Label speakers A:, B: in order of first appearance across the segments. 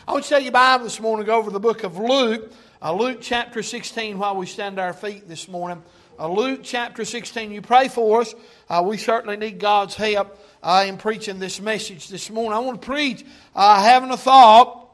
A: I want you to take your Bible this morning, go over the book of Luke. Luke chapter 16 while we stand to our feet this morning. Luke chapter 16. You pray for us. We certainly need God's help in preaching this message this morning. I want to preach having a thought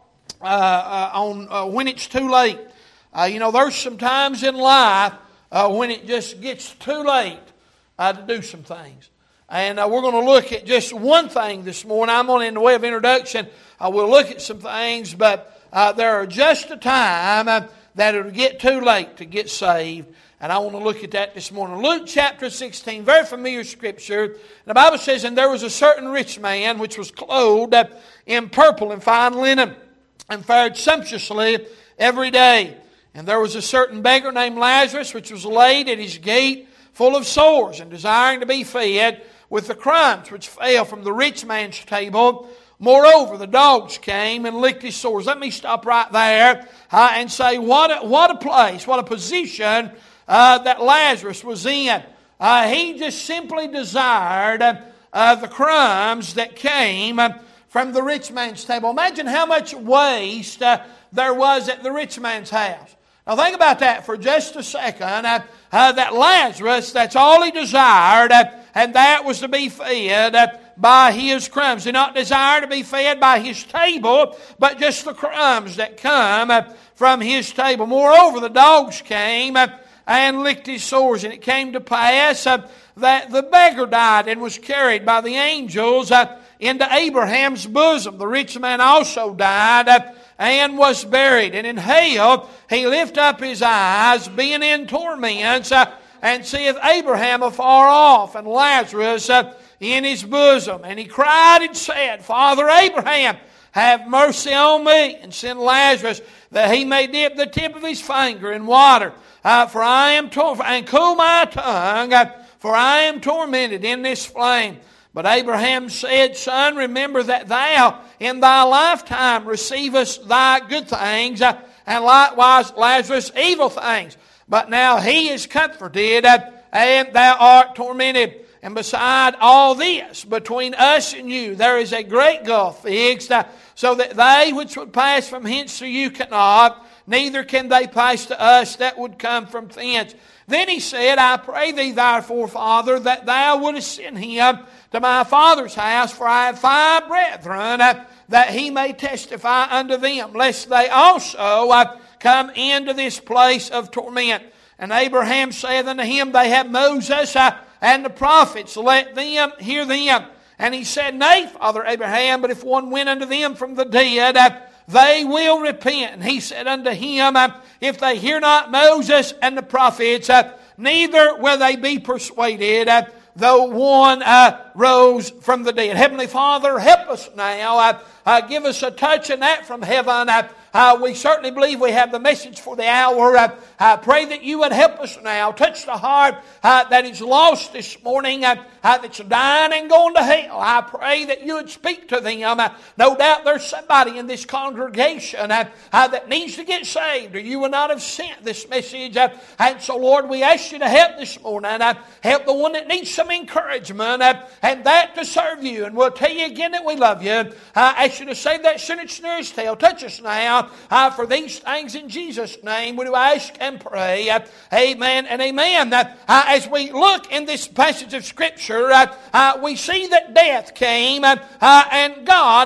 A: on when it's too late. There's some times in life when it just gets too late to do some things. And we're going to look at just one thing this morning. I'm on in the way of introduction. We'll look at some things, but there are just a time that it'll get too late to get saved. And I want to look at that this morning. Luke chapter 16, very familiar scripture. The Bible says, "And there was a certain rich man which was clothed in purple and fine linen, and fared sumptuously every day. And there was a certain beggar named Lazarus, which was laid at his gate, full of sores, and desiring to be fed with the crumbs which fell from the rich man's table. Moreover, the dogs came and licked his sores." Let me stop right there and say, what a place, what a position that Lazarus was in. He just simply desired the crumbs that came from the rich man's table. Imagine how much waste there was at the rich man's house. Now think about that for just a second. That Lazarus, that's all he desired, and that was to be fed by his crumbs. He did not desire to be fed by his table, but just the crumbs that come from his table. Moreover, the dogs came and licked his sores. And it came to pass that the beggar died and was carried by the angels into Abraham's bosom. The rich man also died and was buried. And in hell he lifted up his eyes, being in torments, and seeth Abraham afar off, and Lazarus in his bosom. And he cried and said, Father Abraham, have mercy on me, and send Lazarus that he may dip the tip of his finger in water, for I am and cool my tongue, for I am tormented in this flame. But Abraham said, Son, remember that thou in thy lifetime receivest thy good things, and likewise Lazarus evil things. But now he is comforted, and thou art tormented. And beside all this, between us and you, there is a great gulf fixed, so that they which would pass from hence to you cannot, neither can they pass to us that would come from thence. Then he said, I pray thee therefore, Father, that thou wouldest send him to my father's house, for I have 5 brethren, that he may testify unto them, lest they also come into this place of torment. And Abraham saith unto him, They have Moses and the prophets, let them hear them. And he said, Nay, Father Abraham, but if one went unto them from the dead, they will repent. And he said unto him, If they hear not Moses and the prophets, neither will they be persuaded, though one rose from the dead. Heavenly Father, help us now. Give us a touch in that from heaven. We certainly believe we have the message for the hour. I pray that you would help us now. Touch the heart that is lost this morning, that's dying and going to hell. I pray that you would speak to them. No doubt there's somebody in this congregation that needs to get saved, or you would not have sent this message. And so, Lord, we ask you to help this morning. Help the one that needs some encouragement, and that to serve you. And we'll tell you again that we love you. I ask you to save that sinner's nearest tail. Touch us now. For these things in Jesus' name we do ask and pray. Amen and amen. As we look in this passage of Scripture, we see that death came, and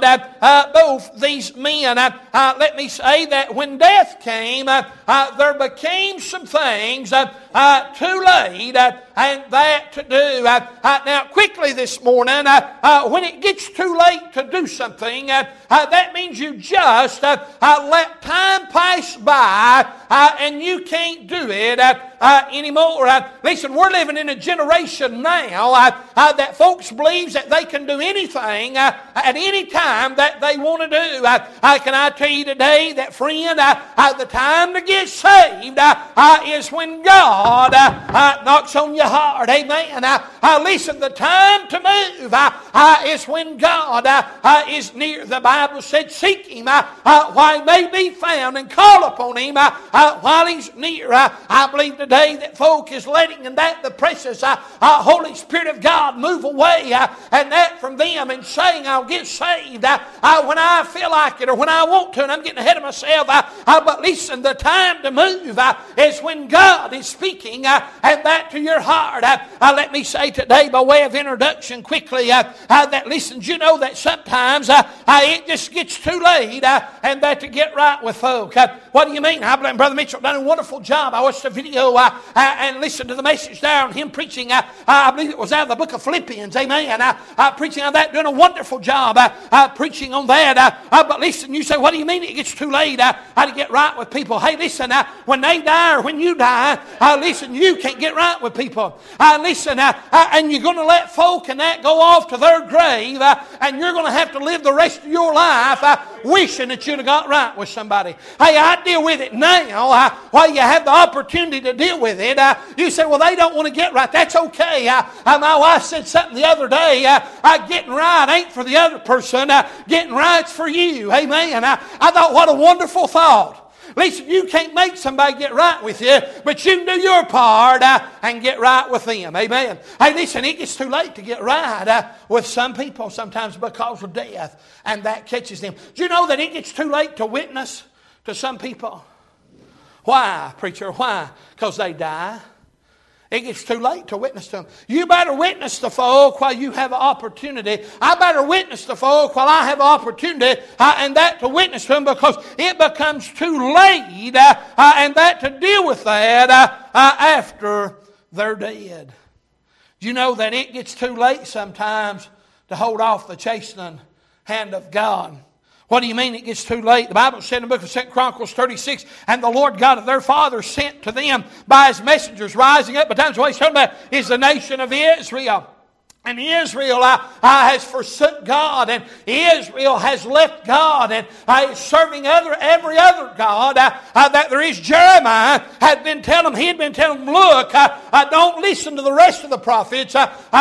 A: God, both these men, let me say that when death came, there became some things too late, and that to do. Now, quickly this morning, when it gets too late to do something, that means you just let time pass by, and you can't do it anymore. Listen, we're living in a generation now that folks believes that they can do anything at any time that they want to do. Can I tell you today that, friend, the time to get saved is when God knocks on your heart. Amen. Listen, the time to move is when God is near. The Bible said, seek Him while He may be found, and call upon Him while He's near. I believe today today that folk is letting and that the precious Holy Spirit of God move away and that from them and saying I'll get saved when I feel like it or when I want to, and I'm getting ahead of myself. But listen, the time to move is when God is speaking and that to your heart. Let me say today by way of introduction quickly that listen, you know that sometimes it just gets too late and that to get right with folk. What do you mean? I believe Brother Mitchell done a wonderful job. I watched a video and listened to the message there on him preaching. I believe it was out of the book of Philippians. Amen. Preaching on that, doing a wonderful job preaching on that. But listen, you say, what do you mean it gets too late to get right with people? Hey, listen, when they die or when you die, listen, you can't get right with people. Listen, and you're going to let folk and that go off to their grave, and you're going to have to live the rest of your life wishing that you'd have got right with somebody. Hey, I deal with it now while you have the opportunity to deal with it. You say, well, they don't want to get right. That's okay. My wife said something the other day. Getting right ain't for the other person. Getting right's for you. Amen. I thought, what a wonderful thought. Listen, you can't make somebody get right with you, but you can do your part and get right with them. Amen. Hey, listen, it gets too late to get right with some people sometimes because of death, and that catches them. Do you know that it gets too late to witness to some people? Why, preacher? Why? Because they die. It gets too late to witness to them. You better witness to folk while you have an opportunity. I better witness to folk while I have an opportunity and that to witness to them, because it becomes too late and that to deal with that after they're dead. Do you know that it gets too late sometimes to hold off the chastening hand of God? What do you mean it gets too late? The Bible said in the book of 2 Chronicles 36, and the Lord God of their fathers sent to them by His messengers rising up. But that's what He's talking about is the nation of Israel. And Israel has forsook God, and Israel has left God, and is serving every other God that there is. Jeremiah had been telling them, look, don't listen to the rest of the prophets.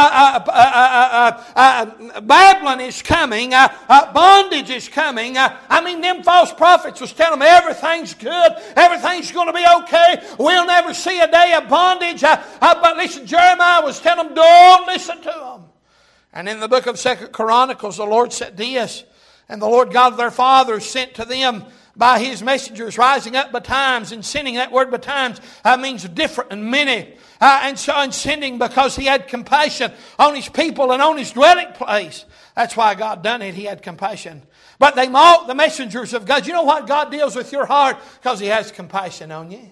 A: Babylon is coming. Bondage is coming. Them false prophets was telling them everything's good. Everything's going to be okay. We'll never see a day of bondage. But listen, Jeremiah was telling them, don't listen to them. And in the book of 2 Chronicles, the Lord said this, and the Lord God of their fathers sent to them by His messengers rising up betimes and sending. That word betimes means different and many. And sending because He had compassion on His people and on His dwelling place. That's why God done it. He had compassion. But they mocked the messengers of God. You know what? God deals with your heart because He has compassion on you.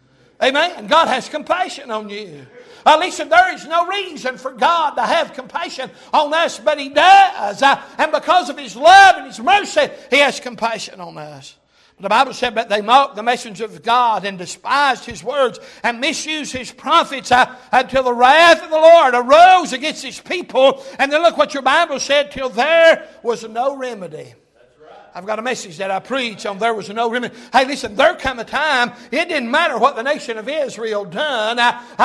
A: Amen. God has compassion on you. Listen, there is no reason for God to have compassion on us, but He does. And because of His love and His mercy, He has compassion on us. The Bible said, but they mocked the messenger of God and despised His words and misused His prophets until the wrath of the Lord arose against His people. And then look what your Bible said, till there was no remedy. I've got a message that I preach on there was no remedy. Hey, listen, there come a time, it didn't matter what the nation of Israel done.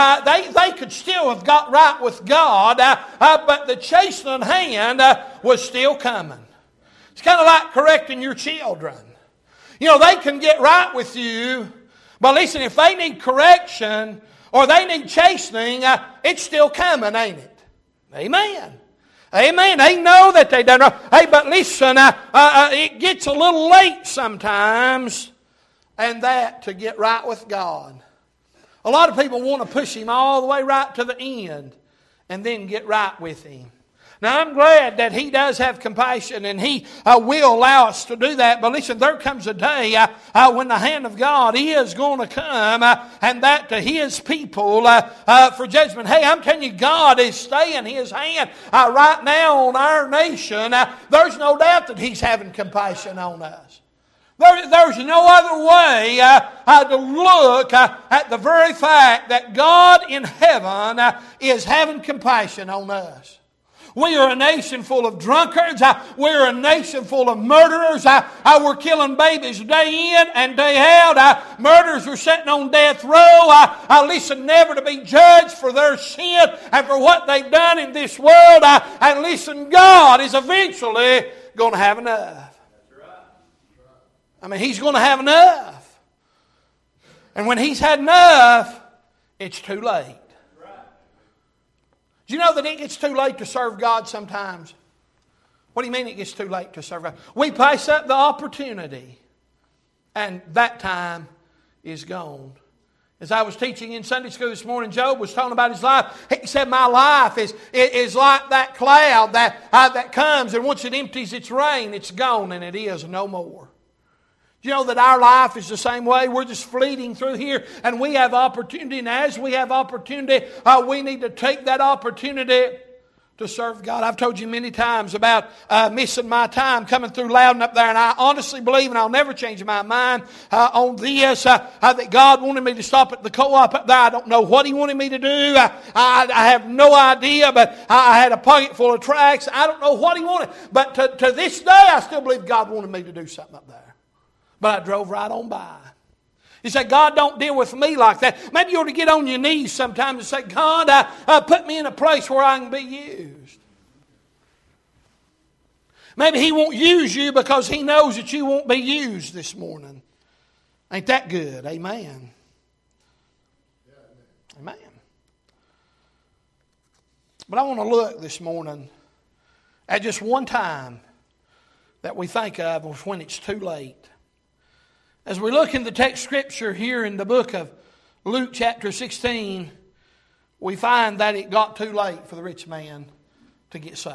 A: They could still have got right with God, but the chastening hand was still coming. It's kind of like correcting your children. You know, they can get right with you, but listen, if they need correction or they need chastening, it's still coming, ain't it? Amen. Amen. They know that they done wrong. Hey, but listen, it gets a little late sometimes, and that to get right with God. A lot of people want to push Him all the way right to the end and then get right with Him. Now, I'm glad that He does have compassion and He will allow us to do that. But listen, there comes a day when the hand of God is going to come and that to His people for judgment. Hey, I'm telling you, God is staying His hand right now on our nation. There's no doubt that He's having compassion on us. There's no other way to look at the very fact that God in heaven is having compassion on us. We are a nation full of drunkards. We're a nation full of murderers. We're killing babies day in and day out. Murderers are sitting on death row. Listen, never to be judged for their sin and for what they've done in this world. And listen, God is eventually going to have enough. He's going to have enough. And when He's had enough, it's too late. Do you know that it gets too late to serve God sometimes? What do you mean it gets too late to serve God? We pass up the opportunity, and that time is gone. As I was teaching in Sunday school this morning, Job was talking about his life. He said, my life is like that cloud that comes, and once it empties its rain, it's gone, and it is no more. You know that our life is the same way. We're just fleeting through here, and we have opportunity. And as we have opportunity, we need to take that opportunity to serve God. I've told you many times about missing my time coming through Loudon up there, and I honestly believe, and I'll never change my mind on this, that God wanted me to stop at the co-op up there. I don't know what He wanted me to do. I have no idea, but I had a pocket full of tracts. I don't know what He wanted. But to this day, I still believe God wanted me to do something up there. But I drove right on by. You say, God, don't deal with me like that. Maybe you ought to get on your knees sometimes and say, God, put me in a place where I can be used. Maybe He won't use you because He knows that you won't be used this morning. Ain't that good? Amen. Amen. But I want to look this morning at just one time that we think of when it's too late. As we look in the text scripture here in the book of Luke chapter 16, we find that it got too late for the rich man to get saved.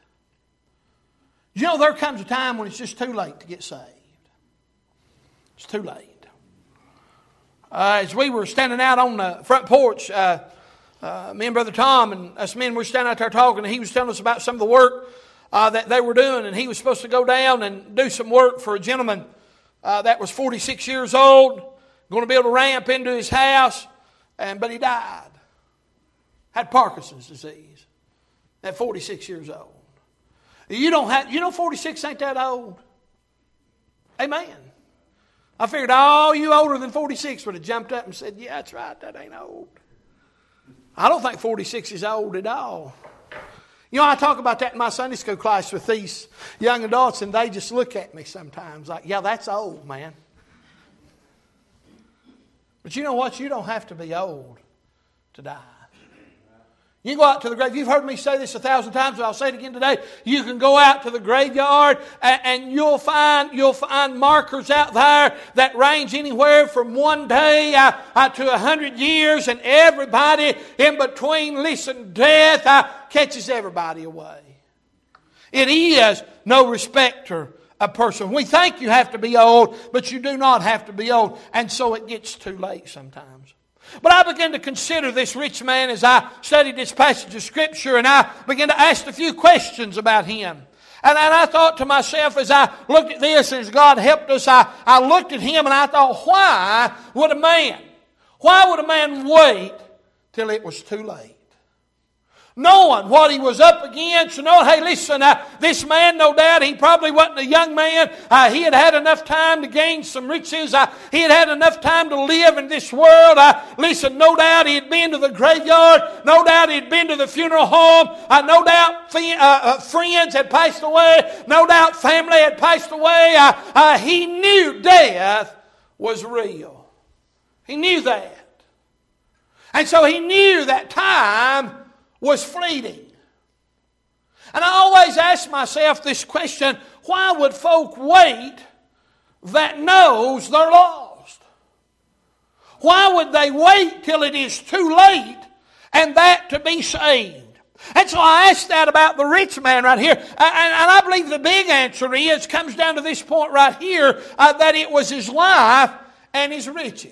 A: You know, there comes a time when it's just too late to get saved. It's too late. As we were standing out on the front porch, me and Brother Tom and us men were standing out there talking, and he was telling us about some of the work that they were doing, and he was supposed to go down and do some work for a gentleman that was 46 years old, going to build a ramp into his house, but he died. Had Parkinson's disease at 46 years old. You know 46 ain't that old. Amen. I figured all you older than 46 would have jumped up and said, yeah, that's right, that ain't old. I don't think 46 is old at all. You know, I talk about that in my Sunday school class with these young adults, and they just look at me sometimes like, yeah, that's old, man. But you know what? You don't have to be old to die. You go out to the grave. You've heard me say this 1,000 times, but I'll say it again today. You can go out to the graveyard and you'll find markers out there that range anywhere from 1 day to 100 years, and everybody in between, listen, death catches everybody away. It is no respecter of person. We think you have to be old, but you do not have to be old, and so it gets too late sometimes. But I began to consider this rich man as I studied this passage of Scripture, and I began to ask a few questions about him. And I thought to myself as I looked at this, and as God helped us, I looked at him and I thought, why would a man wait till it was too late? Knowing what he was up against, knowing, hey, listen, this man, no doubt, he probably wasn't a young man. He had had enough time to gain some riches. He had had enough time to live in this world. Listen, no doubt he had been to the graveyard. No doubt he had been to the funeral home. No doubt friends had passed away. No doubt family had passed away. He knew death was real. He knew that. And so he knew that time was fleeting. And I always ask myself this question, why would folk wait that knows they're lost? Why would they wait till it is too late and that to be saved? And so I asked that about the rich man right here. And I believe the big answer comes down to this point right here, that it was his life and his riches.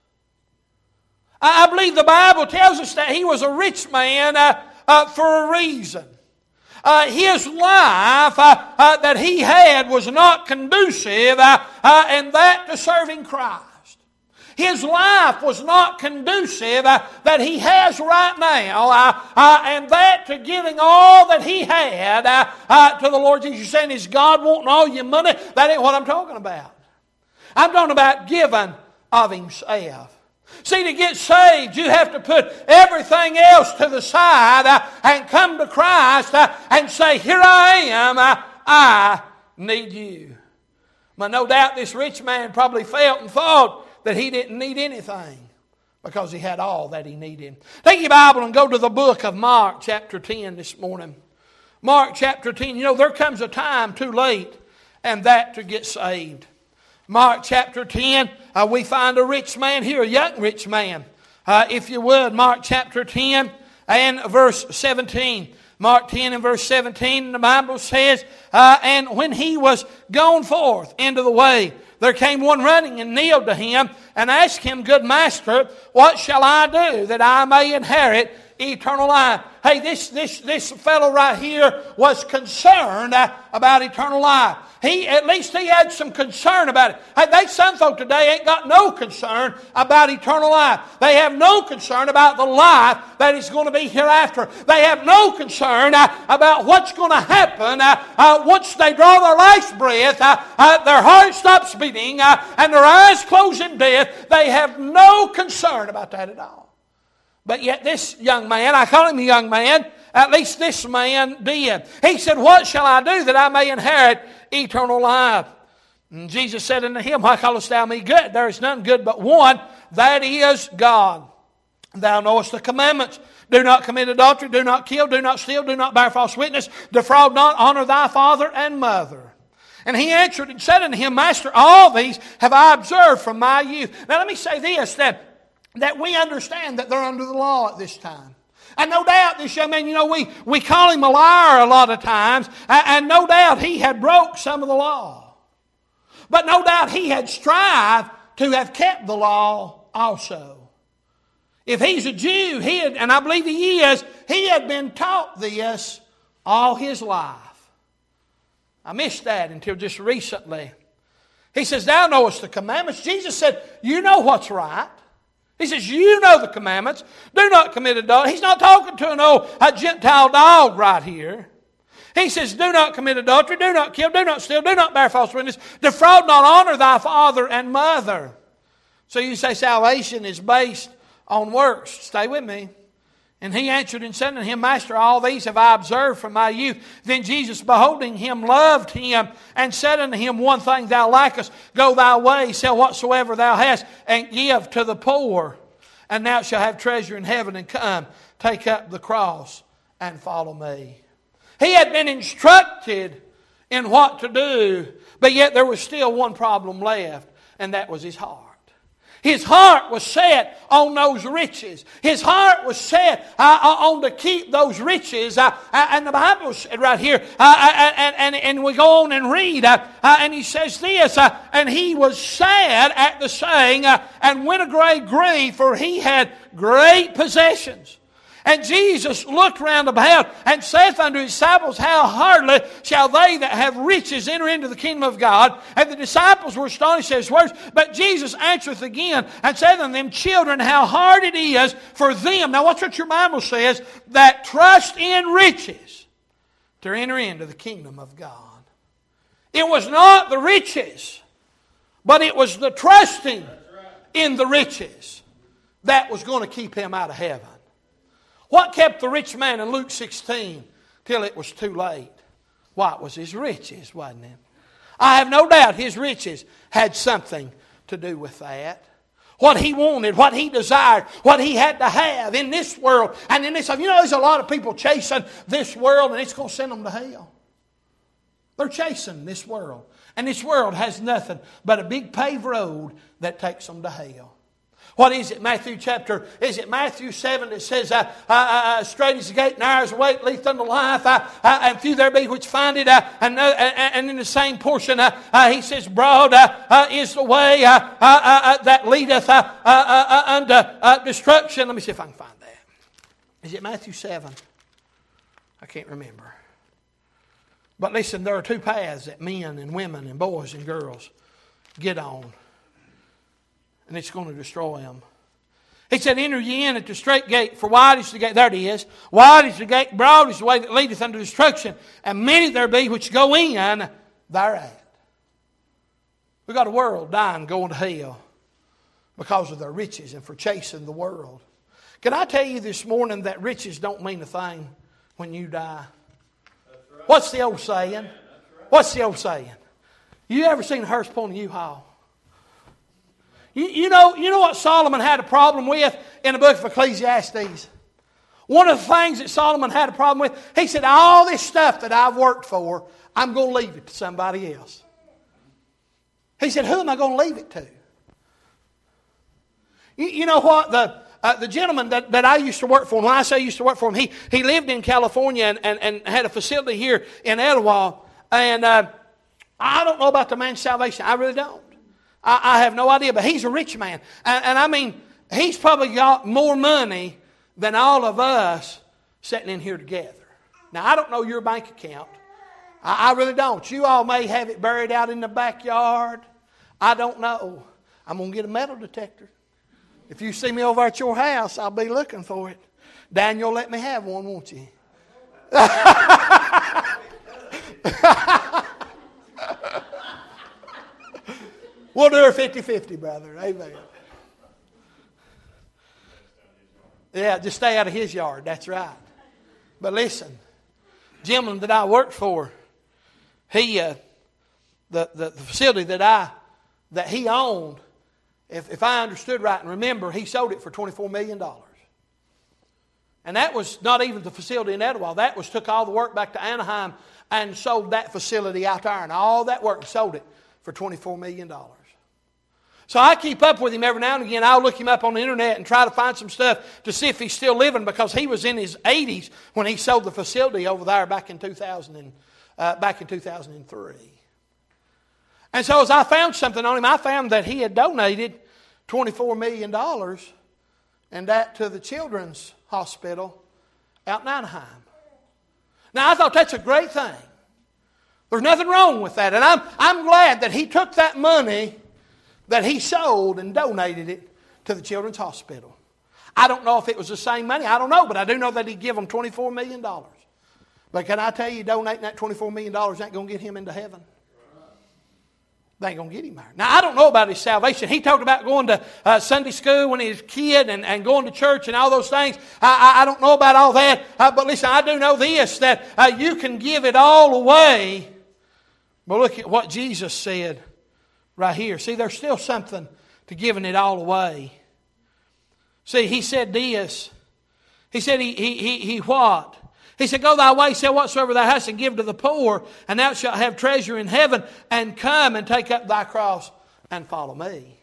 A: I believe the Bible tells us that he was a rich man for a reason. His life that he had was not conducive, and that to serving Christ. His life was not conducive that he has right now, and that to giving all that he had to the Lord Jesus. You're saying, is God wanting all your money? That ain't what I'm talking about. I'm talking about giving of himself. See, to get saved, you have to put everything else to the side and come to Christ and say, here I am, I need you. But no doubt this rich man probably felt and thought that he didn't need anything because he had all that he needed. Take your Bible and go to the book of Mark chapter 10 this morning. Mark chapter 10. You know, there comes a time too late and that to get saved. Mark chapter 10, we find a rich man here, a young rich man. If you would, Mark chapter 10 and verse 17. Mark 10 and verse 17, the Bible says, and when he was gone forth into the way, there came one running and kneeled to him and asked him, Good Master, what shall I do that I may inherit eternal life? Hey, this fellow right here was concerned about eternal life. At least he had some concern about it. Hey, some folk today ain't got no concern about eternal life. They have no concern about the life that is going to be hereafter. They have no concern about what's going to happen once they draw their last breath, their heart stops beating, and their eyes close in death. They have no concern about that at all. But yet this young man, I call him a young man, at least this man did. He said, What shall I do that I may inherit eternal life? And Jesus said unto him, Why callest thou me good? There is none good but one, that is God. Thou knowest the commandments. Do not commit adultery, do not kill, do not steal, do not bear false witness, defraud not, honor thy father and mother. And he answered and said unto him, Master, all these have I observed from my youth. Now let me say this, that we understand that they're under the law at this time. And no doubt this young man, you know, we call him a liar a lot of times, and no doubt he had broke some of the law. But no doubt he had strived to have kept the law also. If he's a Jew, and I believe he is, he had been taught this all his life. I missed that until just recently. He says, Thou knowest the commandments. Jesus said, You know what's right. He says, you know the commandments. Do not commit adultery. He's not talking to a Gentile dog right here. He says, do not commit adultery, do not kill, do not steal, do not bear false witness, defraud not, honor thy father and mother. So you say salvation is based on works. Stay with me. And he answered and said unto him, Master, all these have I observed from my youth. Then Jesus, beholding him, loved him, and said unto him, One thing thou lackest, go thy way, sell whatsoever thou hast, and give to the poor. And thou shalt have treasure in heaven, and come, take up the cross, and follow me. He had been instructed in what to do, but yet there was still one problem left, and that was his heart. His heart was set on those riches. His heart was set on to keep those riches. And the Bible said right here, and we go on and read, and he says this, and he was sad at the saying, and went a great grief, for he had great possessions. And Jesus looked round about and saith unto his disciples, How hardly shall they that have riches enter into the kingdom of God? And the disciples were astonished at his words. But Jesus answereth again and saith unto them, Children, how hard it is for them. Now watch what your Bible says. That trust in riches to enter into the kingdom of God. It was not the riches, but it was the trusting in the riches that was going to keep him out of heaven. What kept the rich man in Luke 16 till it was too late? Why, it was his riches, wasn't it? I have no doubt his riches had something to do with that. What he wanted, what he desired, what he had to have in this world and in this life. You know, there's a lot of people chasing this world and it's going to send them to hell. They're chasing this world. And this world has nothing but a big paved road that takes them to hell. What is it? Matthew 7 that says, straight is the gate, narrow is the way that leadeth unto life, and few there be which find it. And in the same portion, he says, broad is the way that leadeth unto destruction. Let me see if I can find that. Is it Matthew 7? I can't remember. But listen, there are two paths that men and women and boys and girls get on. And it's going to destroy them. He said, enter ye in at the straight gate, for wide is the gate. There it is. Wide is the gate, broad is the way that leadeth unto destruction. And many there be which go in thereat. We've got a world dying, going to hell because of their riches and for chasing the world. Can I tell you this morning that riches don't mean a thing when you die? Right. What's the old saying? Right. What's the old saying? You ever seen a hearse pulling a U-Haul? You know what Solomon had a problem with in the book of Ecclesiastes? One of the things that Solomon had a problem with, he said, all this stuff that I've worked for, I'm going to leave it to somebody else. He said, who am I going to leave it to? You know what? The gentleman that I used to work for, when I say I used to work for him, he lived in California and had a facility here in Etowah. And I don't know about the man's salvation. I really don't. I have no idea. But he's a rich man. And I mean, he's probably got more money than all of us sitting in here together. Now, I don't know your bank account. I really don't. You all may have it buried out in the backyard. I don't know. I'm going to get a metal detector. If you see me over at your house, I'll be looking for it. Daniel, let me have one, won't you? We'll do her 50-50, brother. Amen. Yeah, just stay out of his yard. That's right. But listen, gentleman that I worked for, he, the facility that he owned, if I understood right and remember, he sold it for $24 million. And that was not even the facility in Etowah. That was took all the work back to Anaheim and sold that facility out there. And all that work, sold it for $24 million. So I keep up with him every now and again. I'll look him up on the internet and try to find some stuff to see if he's still living, because he was in his 80s when he sold the facility over there back in 2003. And so as I found something on him, I found that he had donated $24 million and that to the Children's Hospital out in Anaheim. Now I thought that's a great thing. There's nothing wrong with that. And I'm glad that he took that money that he sold and donated it to the Children's Hospital. I don't know if it was the same money. I don't know, but I do know that he gave them $24 million. But can I tell you, donating that $24 million ain't going to get him into heaven. They ain't going to get him there. Now, I don't know about his salvation. He talked about going to Sunday school when he was a kid and going to church and all those things. I don't know about all that. But listen, I do know this, that you can give it all away. But look at what Jesus said right here. See, there's still something to giving it all away. See, he said this. He said he what? He said, go thy way, sell whatsoever thou hast, and give to the poor, and thou shalt have treasure in heaven, and come and take up thy cross and follow me.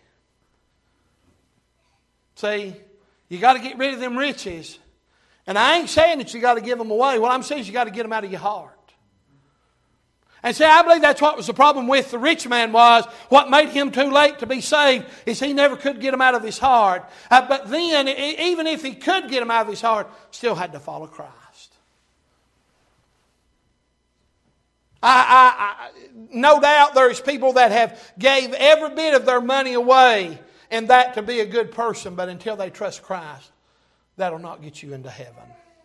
A: See, you got to get rid of them riches. And I ain't saying that you got to give them away. What I'm saying is you got to get them out of your heart. And see, I believe that's what was the problem with the rich man was. What made him too late to be saved is he never could get them out of his heart. But then, even if he could get them out of his heart, still had to follow Christ. No doubt there's people that have gave every bit of their money away and that to be a good person, but until they trust Christ, that'll not get you into heaven.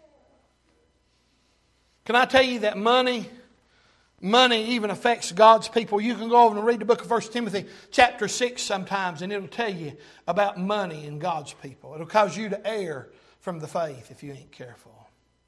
A: Can I tell you that money even affects God's people? You can go over and read the book of 1 Timothy chapter 6 sometimes, and it'll tell you about money and God's people. It'll cause you to err from the faith if you ain't careful.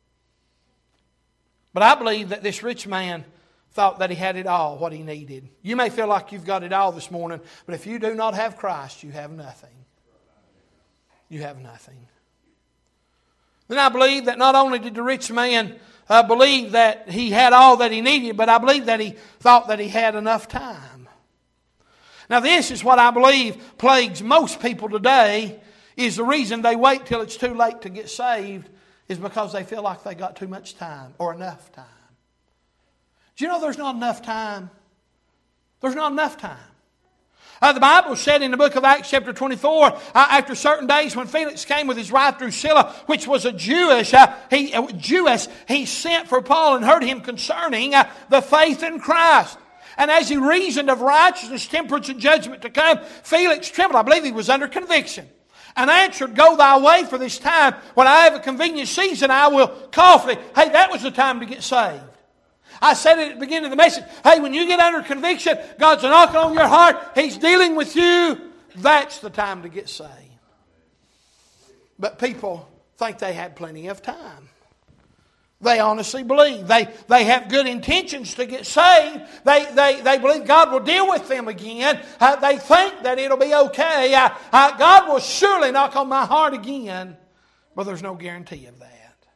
A: But I believe that this rich man thought that he had it all, what he needed. You may feel like you've got it all this morning, but if you do not have Christ, you have nothing. You have nothing. Then I believe that not only did the rich man believe that he had all that he needed, but I believe that he thought that he had enough time. Now this is what I believe plagues most people today, is the reason they wait till it's too late to get saved is because they feel like they got too much time or enough time. Do you know there's not enough time? There's not enough time. The Bible said in the book of Acts chapter 24, after certain days when Felix came with his wife Drusilla, which was a Jewess, he sent for Paul and heard him concerning the faith in Christ. And as he reasoned of righteousness, temperance, and judgment to come, Felix trembled. I believe he was under conviction. And answered, go thy way, for this time, when I have a convenient season, I will call for thee. Hey, that was the time to get saved. I said it at the beginning of the message. Hey, when you get under conviction, God's knocking on your heart. He's dealing with you. That's the time to get saved. But people think they had plenty of time. They honestly believe. They have good intentions to get saved. They believe God will deal with them again. They think that it'll be okay. God will surely knock on my heart again. But there's no guarantee of that.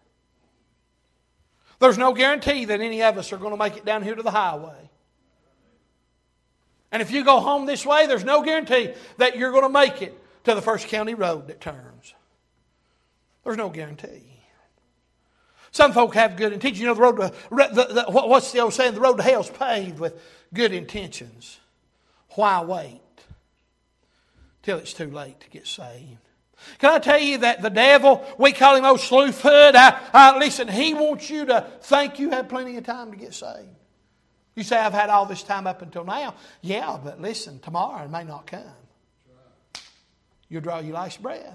A: There's no guarantee that any of us are going to make it down here to the highway. And if you go home this way, there's no guarantee that you're going to make it to the first county road that turns. There's no guarantee. Some folk have good intentions. You know, the road to, what's the old saying? The road to hell's paved with good intentions. Why wait till it's too late to get saved? Can I tell you that the devil, we call him old slewfoot. Listen, he wants you to think you have plenty of time to get saved. You say, I've had all this time up until now. Yeah, but listen, tomorrow it may not come. You'll draw your last breath.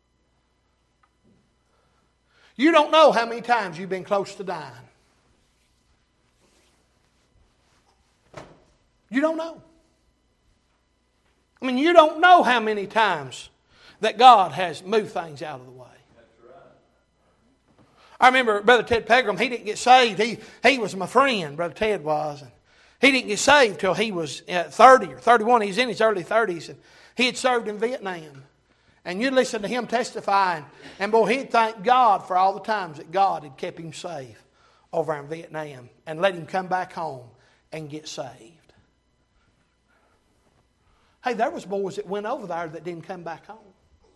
A: You don't know how many times you've been close to dying. You don't know. I mean, you don't know how many times that God has moved things out of the way. That's right. I remember Brother Ted Pegram, he didn't get saved. He was my friend, Brother Ted was. And he didn't get saved till he was 30 or 31. He was in his early 30s. And he had served in Vietnam. And you'd listen to him testifying, and boy, he'd thank God for all the times that God had kept him safe over in Vietnam and let him come back home and get saved. Hey, there was boys that went over there that didn't come back home.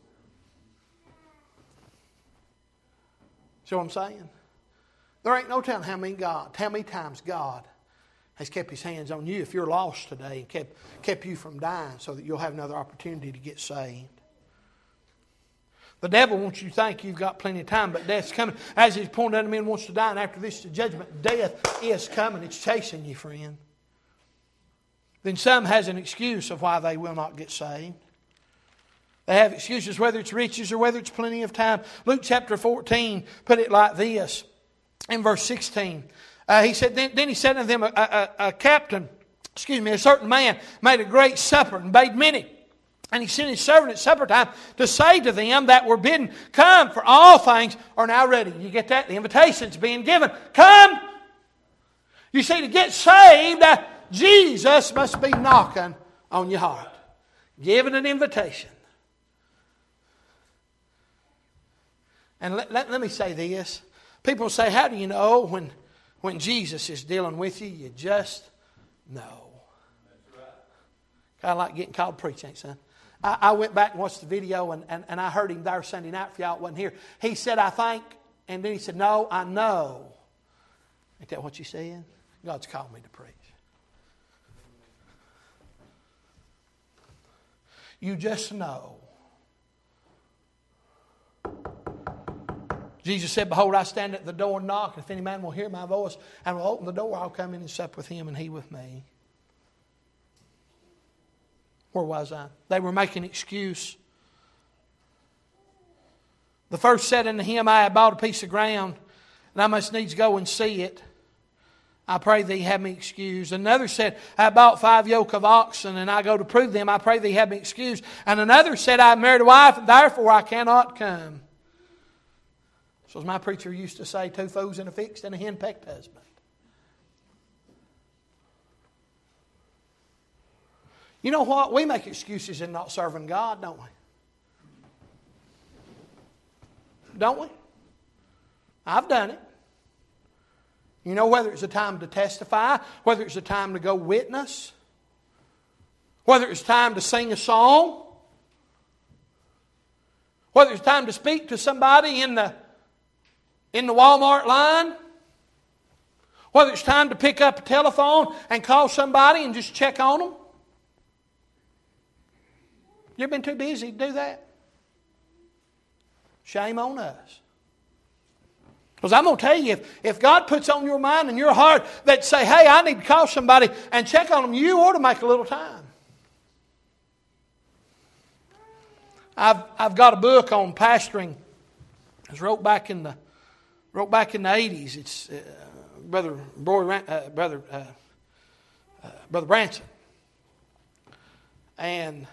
A: See what I'm saying? There ain't no telling how many times God has kept His hands on you if you're lost today and kept you from dying so that you'll have another opportunity to get saved. The devil wants you to think you've got plenty of time, but death's coming. As he's pointing out, a man wants to die, and after this is the judgment. Death is coming. It's chasing you, friend. Then some has an excuse of why they will not get saved. They have excuses, whether it's riches or whether it's plenty of time. Luke chapter 14 put it like this in verse 16. He said, then he said unto them, a certain man made a great supper and bade many. And he sent his servant at supper time to say to them that were bidden, come, for all things are now ready. You get that? The invitation's being given. Come! You see, to get saved, Jesus must be knocking on your heart. Giving an invitation. And let me say this. People say, how do you know when Jesus is dealing with you? You just know. Kind of like getting called to preach, ain't it, son? I went back and watched the video, and I heard him there Sunday night for y'all that wasn't here. He said, I think, and then he said, no, I know. Ain't that what you said? God's called me to preach. You just know. Jesus said, behold, I stand at the door and knock, and if any man will hear my voice and will open the door, I'll come in and sup with him and he with me. Where was I? They were making excuse. The first said unto him, I have bought a piece of ground, and I must needs go and see it. I pray thee have me excused. Another said, I bought 5 yoke of oxen, and I go to prove them. I pray thee have me excused. And another said, I have married a wife, and therefore I cannot come. So as my preacher used to say, 2 fools in a fixed and a henpecked husband. You know what? We make excuses in not serving God, don't we? Don't we? I've done it. You know, whether it's a time to testify, whether it's a time to go witness, whether it's time to sing a song, whether it's time to speak to somebody in the Walmart line, whether it's time to pick up a telephone and call somebody and just check on them. You ever been too busy to do that? Shame on us. Because I'm going to tell you, if God puts on your mind and your heart that say, hey, I need to call somebody and check on them, you ought to make a little time. I've got a book on pastoring. It was wrote back in the 80s. It's Brother Branson. And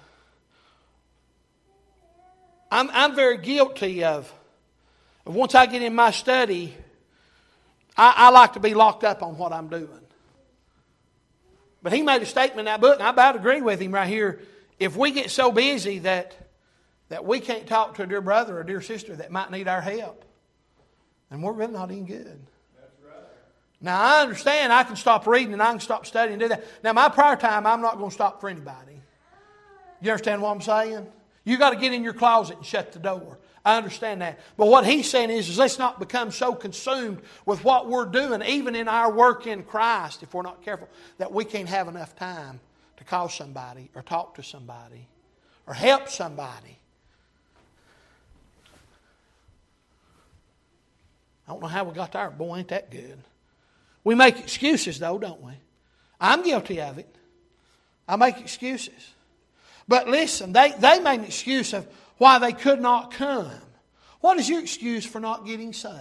A: I'm very guilty of once I get in my study, I like to be locked up on what I'm doing. But he made a statement in that book, and I about agree with him right here. If we get so busy that we can't talk to a dear brother or a dear sister that might need our help, then we're really not any good. Now, I understand I can stop reading and I can stop studying and do that. Now, my prayer time, I'm not going to stop for anybody. You understand what I'm saying? You got to get in your closet and shut the door. I understand that. But what he's saying is let's not become so consumed with what we're doing, even in our work in Christ, if we're not careful, that we can't have enough time to call somebody or talk to somebody or help somebody. I don't know how we got there. Boy, ain't that good. We make excuses, though, don't we? I'm guilty of it. I make excuses. But listen, they made an excuse of why they could not come. What is your excuse for not getting saved?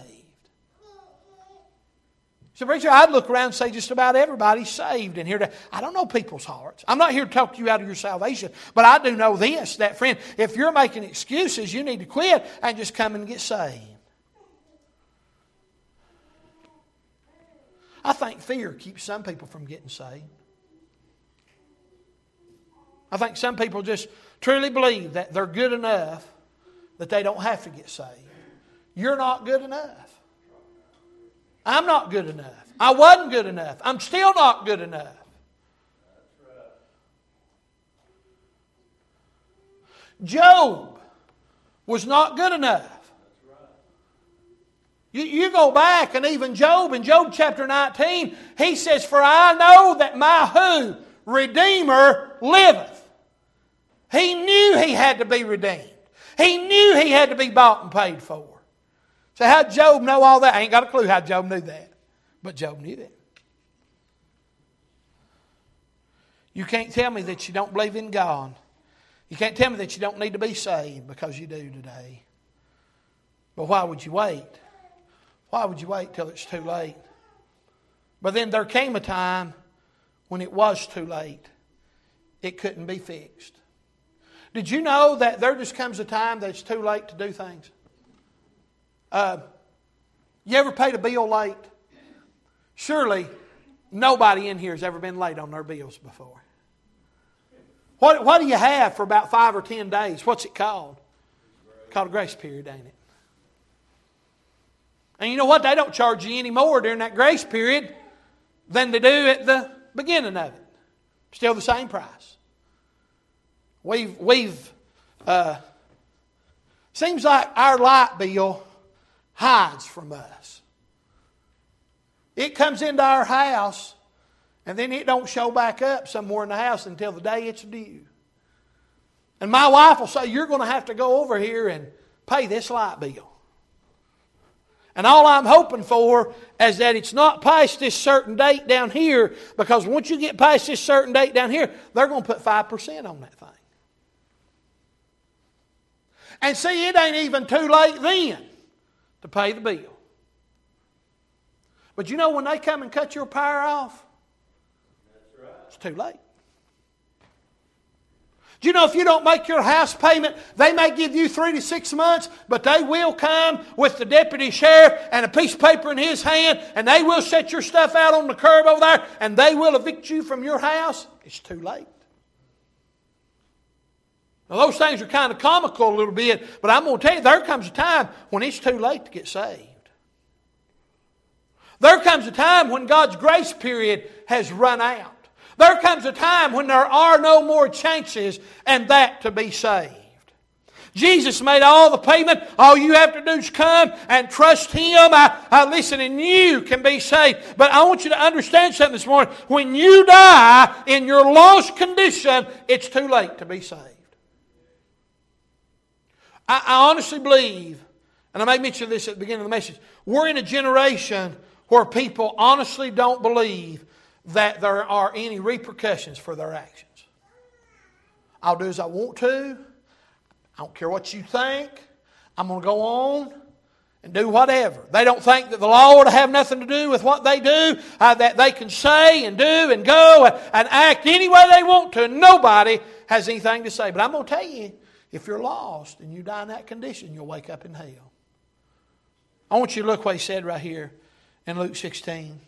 A: So, preacher, I'd look around and say just about everybody's saved in here. I don't know people's hearts. I'm not here to talk you out of your salvation. But I do know this, that friend, if you're making excuses, you need to quit and just come and get saved. I think fear keeps some people from getting saved. I think some people just truly believe that they're good enough that they don't have to get saved. You're not good enough. I'm not good enough. I wasn't good enough. I'm still not good enough. Job was not good enough. You go back, and even Job, in Job chapter 19, he says, "For I know that my who? Redeemer liveth." He knew he had to be redeemed. He knew he had to be bought and paid for. So how did Job know all that? I ain't got a clue how Job knew that. But Job knew it. You can't tell me that you don't believe in God. You can't tell me that you don't need to be saved, because you do today. But why would you wait? Why would you wait till it's too late? But then there came a time when it was too late. It couldn't be fixed. Did you know that there just comes a time that it's too late to do things? You ever paid a bill late? Surely nobody in here has ever been late on their bills before. What do you have for about 5 or 10 days? What's it called? It's called a grace period, ain't it? And you know what? They don't charge you any more during that grace period than they do at the beginning of it. Still the same price. Seems like our light bill hides from us. It comes into our house, and then it don't show back up somewhere in the house until the day it's due. And my wife will say, "You're going to have to go over here and pay this light bill." And all I'm hoping for is that it's not past this certain date down here, because once you get past this certain date down here, they're going to put 5% on that thing. And see, it ain't even too late then to pay the bill. But you know, when they come and cut your power off, it's too late. Do you know if you don't make your house payment, they may give you 3 to 6 months, but they will come with the deputy sheriff and a piece of paper in his hand, and they will set your stuff out on the curb over there, and they will evict you from your house? It's too late. Now, those things are kind of comical a little bit, but I'm going to tell you, there comes a time when it's too late to get saved. There comes a time when God's grace period has run out. There comes a time when there are no more chances and that to be saved. Jesus made all the payment. All you have to do is come and trust Him. Listen, and you can be saved. But I want you to understand something this morning. When you die in your lost condition, it's too late to be saved. I honestly believe, and I may mention this at the beginning of the message, we're in a generation where people honestly don't believe that there are any repercussions for their actions. I'll do as I want to. I don't care what you think. I'm going to go on and do whatever. They don't think that the law ought to have nothing to do with what they do, that they can say and do and go and act any way they want to. Nobody has anything to say. But I'm going to tell you, if you're lost and you die in that condition, you'll wake up in hell. I want you to look what he said right here in Luke 16.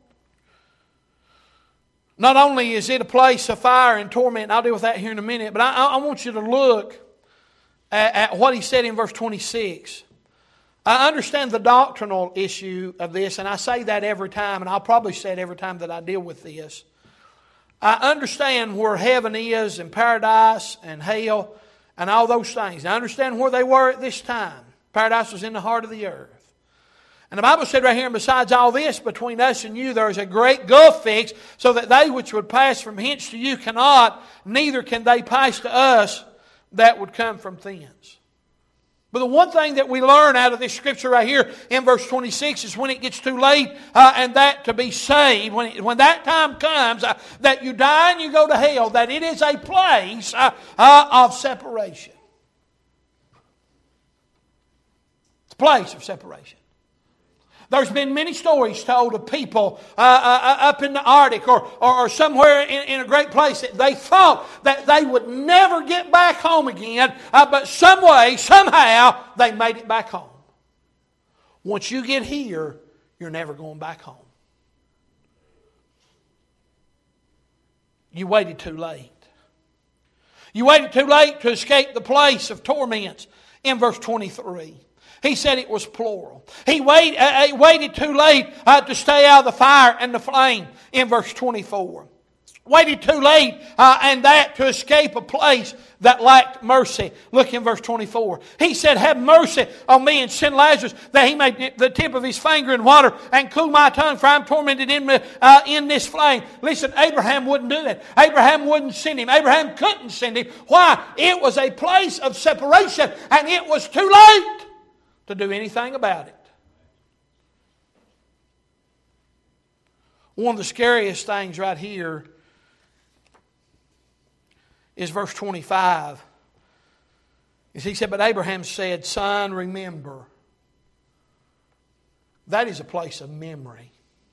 A: Not only is it a place of fire and torment, and I'll deal with that here in a minute, but I want you to look at what he said in verse 26. I understand the doctrinal issue of this, and I say that every time, and I'll probably say it every time that I deal with this. I understand where heaven is and paradise and hell and all those things. I understand where they were at this time. Paradise was in the heart of the earth. And the Bible said right here, and besides all this, between us and you there is a great gulf fixed, so that they which would pass from hence to you cannot, neither can they pass to us that would come from thence. But the one thing that we learn out of this scripture right here in verse 26 is when it gets too late and that to be saved, when that time comes that you die and you go to hell, that it is a place of separation. It's a place of separation. There's been many stories told of people up in the Arctic or somewhere in a great place that they thought that they would never get back home again, but some way, somehow, they made it back home. Once you get here, you're never going back home. You waited too late. You waited too late to escape the place of torments in verse 23. He said it was plural. He waited too late to stay out of the fire and the flame in verse 24. Waited too late and that to escape a place that lacked mercy. Look in verse 24. He said, have mercy on me and send Lazarus that he may dip the tip of his finger in water and cool my tongue, for I'm tormented in this flame. Listen, Abraham wouldn't do that. Abraham wouldn't send him. Abraham couldn't send him. Why? It was a place of separation and it was too late to do anything about it. One of the scariest things right here is verse 25. He said, but Abraham said, son, remember. That is a place of memory.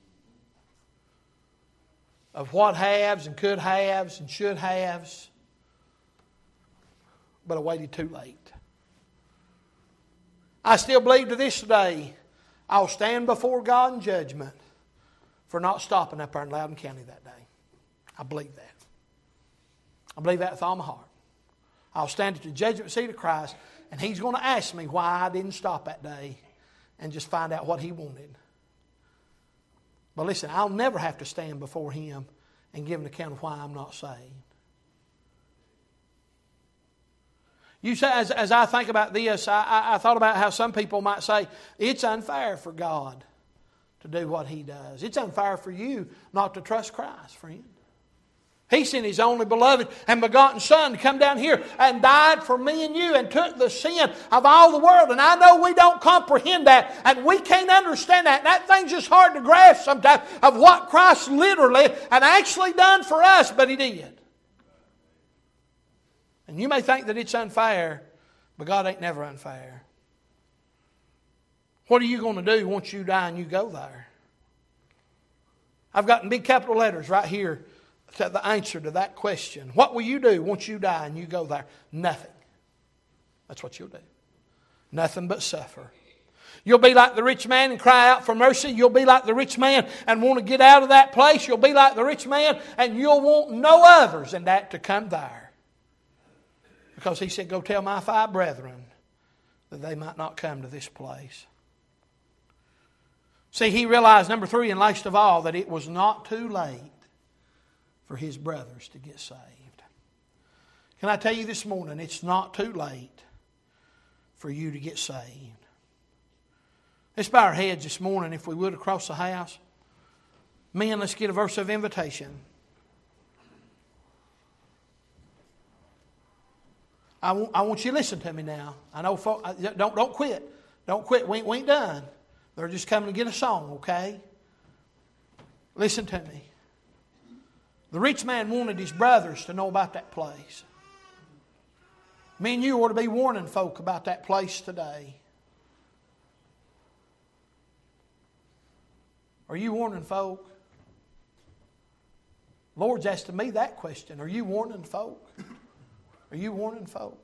A: Of what haves and could haves and should haves. But I waited too late. I still believe to this day I'll stand before God in judgment for not stopping up there in Loudoun County that day. I believe that. I believe that with all my heart. I'll stand at the judgment seat of Christ and He's going to ask me why I didn't stop that day and just find out what He wanted. But listen, I'll never have to stand before Him and give an account of why I'm not saved. You say, as I think about this, I thought about how some people might say, it's unfair for God to do what He does. It's unfair for you not to trust Christ, friend. He sent His only beloved and begotten Son to come down here and died for me and you and took the sin of all the world. And I know we don't comprehend that and we can't understand that. And that thing's just hard to grasp sometimes of what Christ literally and actually done for us, but He did. And you may think that it's unfair, but God ain't never unfair. What are you going to do once you die and you go there? I've got in big capital letters right here the answer to that question. What will you do once you die and you go there? Nothing. That's what you'll do. Nothing but suffer. You'll be like the rich man and cry out for mercy. You'll be like the rich man and want to get out of that place. You'll be like the rich man and you'll want no others than that to come there. Because He said, go tell my 5 brethren that they might not come to this place. See, He realized, number 3, and last of all, that it was not too late for His brothers to get saved. Can I tell you this morning, it's not too late for you to get saved. Let's bow our heads this morning, if we would, across the house. Men, let's get a verse of invitation. I want you to listen to me now. I know, folks, don't quit. Don't quit. We ain't done. They're just coming to get a song, okay? Listen to me. The rich man wanted his brothers to know about that place. Me and you ought to be warning folk about that place today. Are you warning folk? Lord's asking me that question. Are you warning folk? Are you warning folk?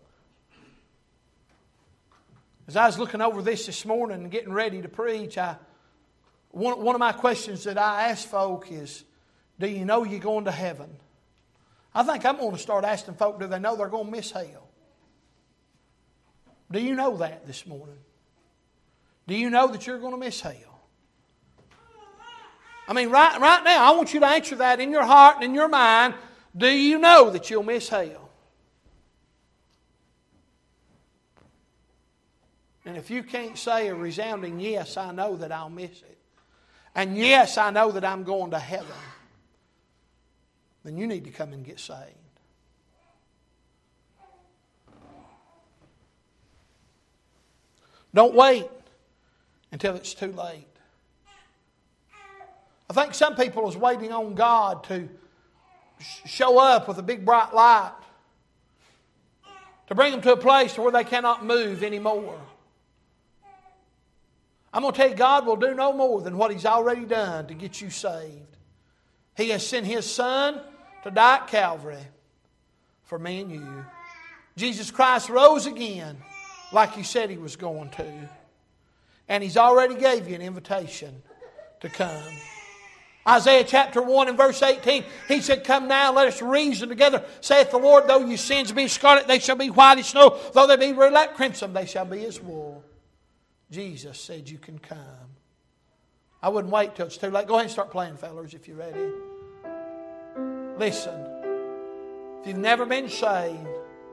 A: As I was looking over this morning and getting ready to preach, I One of my questions that I ask folk is, do you know you're going to heaven? I think I'm going to start asking folk, do they know they're going to miss hell? Do you know that this morning? Do you know that you're going to miss hell? I mean, right now, I want you to answer that in your heart and in your mind. Do you know that you'll miss hell? And if you can't say a resounding yes, I know that I'll miss it, and yes, I know that I'm going to heaven, then you need to come and get saved. Don't wait until it's too late. I think some people is waiting on God to show up with a big bright light to bring them to a place where they cannot move anymore. I'm going to tell you, God will do no more than what He's already done to get you saved. He has sent His Son to die at Calvary for me and you. Jesus Christ rose again like He said He was going to. And He's already gave you an invitation to come. Isaiah chapter 1 and verse 18, He said, come now, let us reason together. Saith the Lord, though your sins be scarlet, they shall be white as snow. Though they be red like crimson, they shall be as wool. Jesus said you can come. I wouldn't wait till it's too late. Go ahead and start playing, fellas, if you're ready. Listen, if you've never been saved,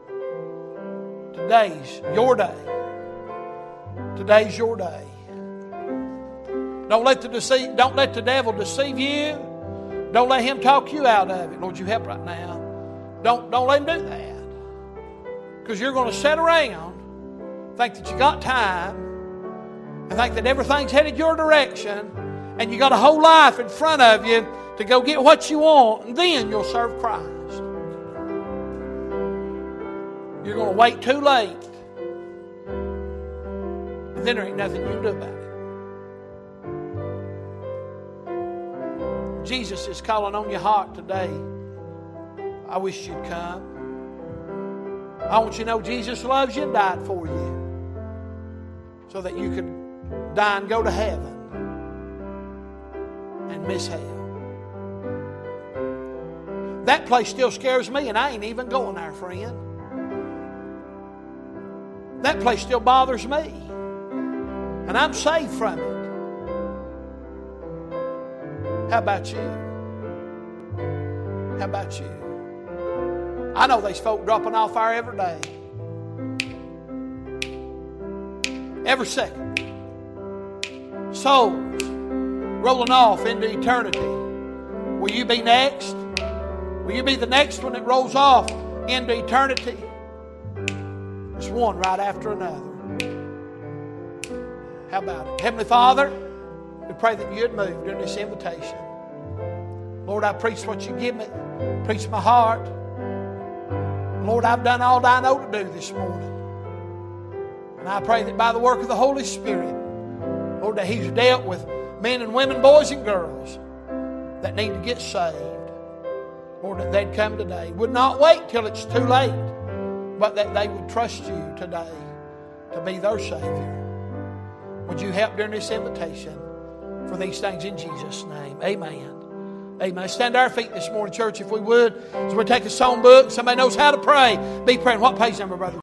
A: today's your day. Today's your day. Don't let the devil deceive you. Don't let him talk you out of it. Lord, you help right now. Don't let him do that. Because you're going to sit around, think that you got time, and think that everything's headed your direction, and you got a whole life in front of you to go get what you want, and then you'll serve Christ. You're going to wait too late, and then there ain't nothing you can do about it. Jesus is calling on your heart today. I wish you'd come. I want you to know Jesus loves you and died for you so that you could die and go to heaven and miss hell. That place still scares me, and I ain't even going there, friend. That place still bothers me, and I'm saved from it. How about you? How about you? I know there's folk dropping off there every day. Every second. Souls rolling off into eternity. Will you be next? Will you be the next one that rolls off into eternity? Just one right after another. How about it? Heavenly Father, we pray that you'd move during this invitation. Lord, I preach what you give me. Preach my heart. Lord, I've done all that I know to do this morning. And I pray that by the work of the Holy Spirit, Lord, that He's dealt with men and women, boys and girls that need to get saved. Lord, that they'd come today. Would not wait till it's too late, but that they would trust you today to be their Savior. Would you help during this invitation for these things in Jesus' name? Amen. Amen. Stand to our feet this morning, church, if we would. As we take a song book, somebody knows how to pray. Be praying. What page number, brother?